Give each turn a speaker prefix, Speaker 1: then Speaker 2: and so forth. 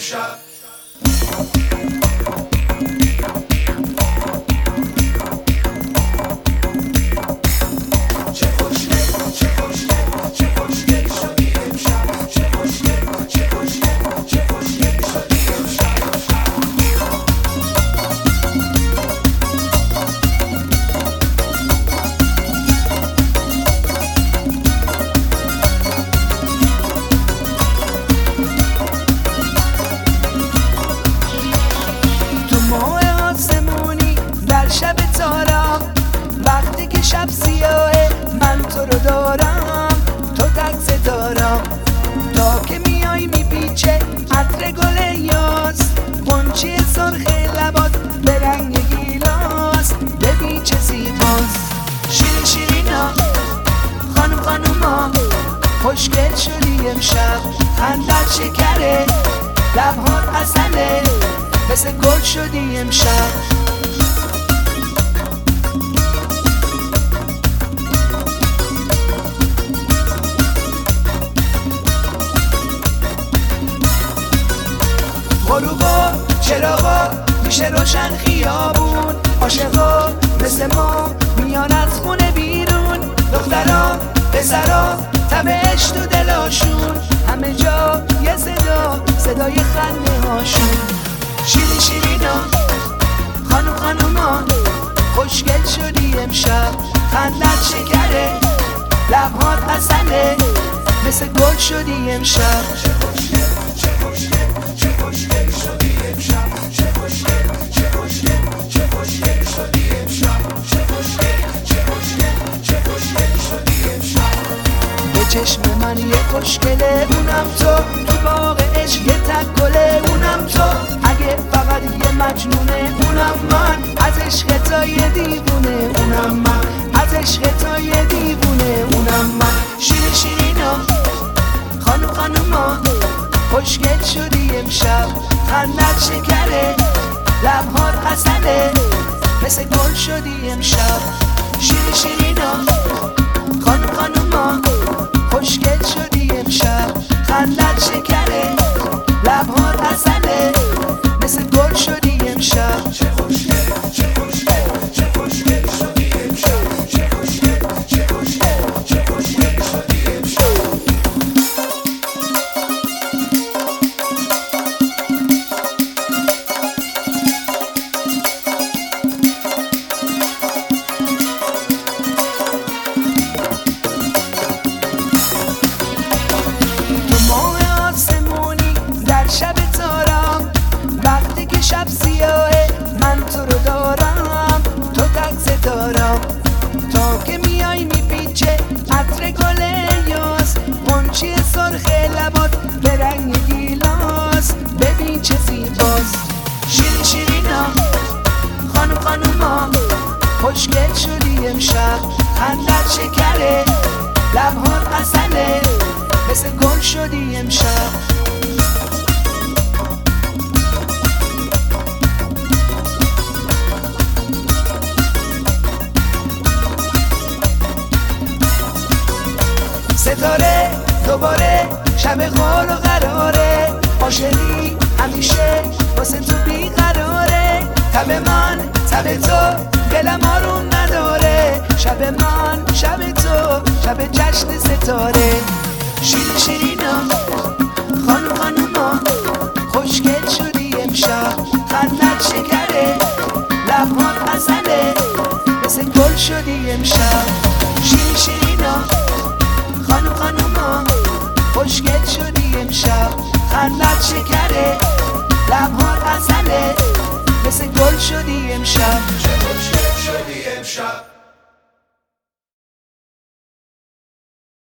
Speaker 1: امشب.
Speaker 2: شب تارم وقتی که شب سیاهه من تو رو دارم، تو تک ستارم تا که میای میپیچه عطر گل یاس، غنچه سرخ لبات به رنگ گیلاس، ببین چه زیباست. شیرین شیرینا خانم خانوما خوشگل شدی امشب، خندت شکره لبهات عسله مثل گل شدی امشب. غروبا چراغا میشه روشن خیابون، عاشقا مثل ما میان از خونه بیرون، دخترا پسرا تبش تو دلاشون، همه جا یه صدای خنده هاشون. شیرین شیرینا خانم خانوما خوشگل شدی امشب، خندت شکره لبهات عسله مثل گل شدی امشب. چشم من یه خوشگله اونم تو باغ عشق یه تک گله اونم تو، اگه فقط یه مجنونه اونم من، از عشق تا یه دیوونه اونم من، از عشق تا یه دیوونه اونم من. شیرین شیرینا خانم خانوما خوشگل شدی امشب، خندت شکره لبهات عسله مثل گل شدی امشب. شیرین شیرینا خانم خانوما خوشگل شدی امشب، خندت شکره لبهات عسله مثل گل شدی امشب. چه خوشگل چه خوشگل چه خوشگل شدی امشب، چه خوشگل چه خوشگل چه خوشگل شدی امشب. شب تارم وقتی که شب سیاهه من تو رو دارم، تو تک ستارم تا که میای میپیچه عطر گل یاس، غنچه سرخ لبات به رنگ گیلاس، ببین چه زیباست. شیرین شیرینا خانم خانوما خوشگل شدی امشب، خندت شکره لبهات عسله مثل گل شدی امشب. ستاره دوباره شب قول و قراره، عاشقی همیشه واسه تو بیقراره، تب من تب تو دلم آروم نداره، شب من شب تو شب جشن ستاره. شیرین شیرینا خانم خانوما خوشگل شدی امشب، خندت شکره لبهات عسله مثل گل شدی امشب. شیرین شیرینا خانم خانوما خوشگل شدی امشب، خندت شکره لبهات عسله مثل گل شدی امشب.
Speaker 1: چه خوشگل شدی امشب.